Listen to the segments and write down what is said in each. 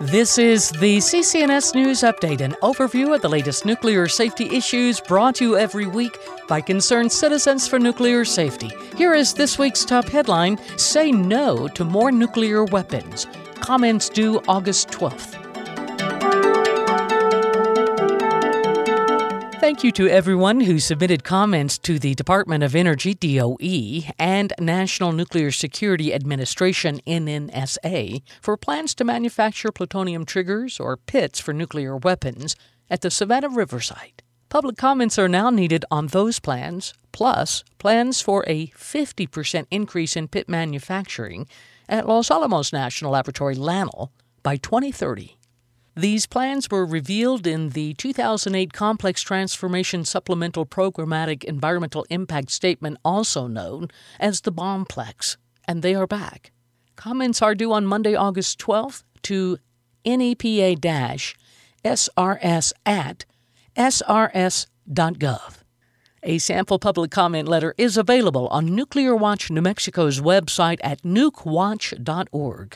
This is the CCNS News Update, an overview of the latest nuclear safety issues brought to you every week by concerned citizens for nuclear safety. Here is this week's top headline: Say no to more nuclear weapons. Comments due August 12th. Thank you to everyone who submitted comments to the Department of Energy, DOE, and National Nuclear Security Administration, NNSA, for plans to manufacture plutonium triggers or pits for nuclear weapons at the Savannah River site. Public comments are now needed on those plans, plus plans for a 50% increase in pit manufacturing at Los Alamos National Laboratory, LANL, by 2030. These plans were revealed in the 2008 Complex Transformation Supplemental Programmatic Environmental Impact Statement, also known as the BOMPLEX, and they are back. Comments are due on Monday, August 12th to nepa-srs@srs.gov. A sample public comment letter is available on Nuclear Watch New Mexico's website at nucwatch.org.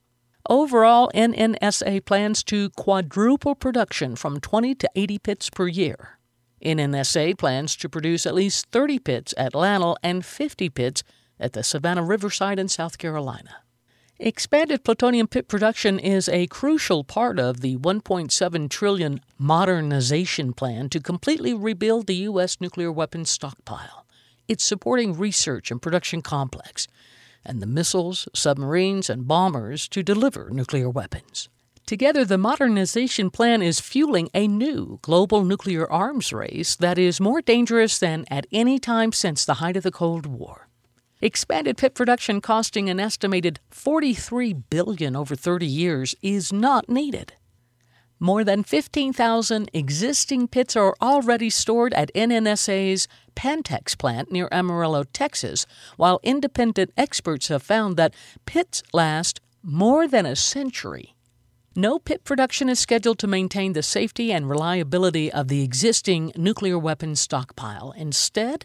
Overall, NNSA plans to quadruple production from 20 to 80 pits per year. NNSA plans to produce at least 30 pits at LANL and 50 pits at the Savannah River site in South Carolina. Expanded plutonium pit production is a crucial part of the $1.7 trillion modernization plan to completely rebuild the U.S. nuclear weapons stockpile. It's supporting research and production complex, and the missiles, submarines, and bombers to deliver nuclear weapons. Together, the modernization plan is fueling a new global nuclear arms race that is more dangerous than at any time since the height of the Cold War. Expanded pit production costing an estimated $43 billion over 30 years is not needed. More than 15,000 existing pits are already stored at NNSA's Pantex plant near Amarillo, Texas, while independent experts have found that pits last more than a century. No pit production is scheduled to maintain the safety and reliability of the existing nuclear weapons stockpile. Instead,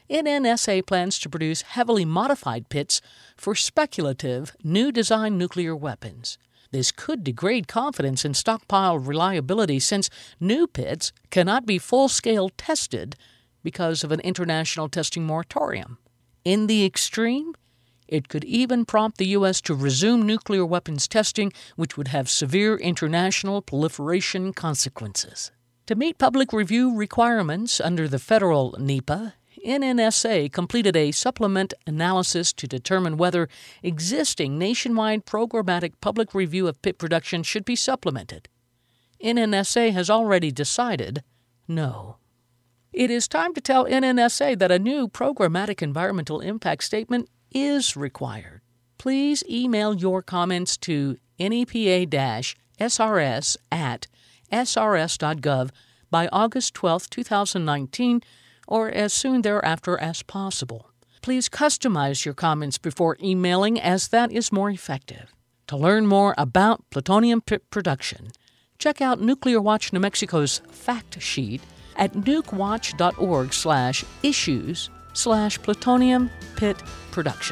NNSA plans to produce heavily modified pits for speculative, new design nuclear weapons. This could degrade confidence in stockpile reliability since new pits cannot be full-scale tested because of an international testing moratorium. In the extreme, it could even prompt the U.S. to resume nuclear weapons testing, which would have severe international proliferation consequences. To meet public review requirements under the federal NEPA, NNSA completed a supplement analysis to determine whether existing nationwide programmatic public review of pit production should be supplemented. NNSA has already decided no. It is time to tell NNSA that a new programmatic environmental impact statement is required. Please email your comments to nepa-srs@srs.gov by August 12, 2019, or as soon thereafter as possible. Please customize your comments before emailing, as that is more effective. To learn more about plutonium pit production, check out Nuclear Watch New Mexico's fact sheet at nucwatch.org/issues/plutonium pit production.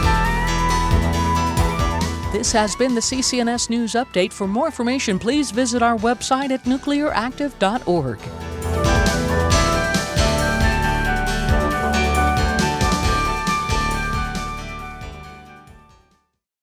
This has been the CCNS News Update. For more information, please visit our website at nuclearactive.org.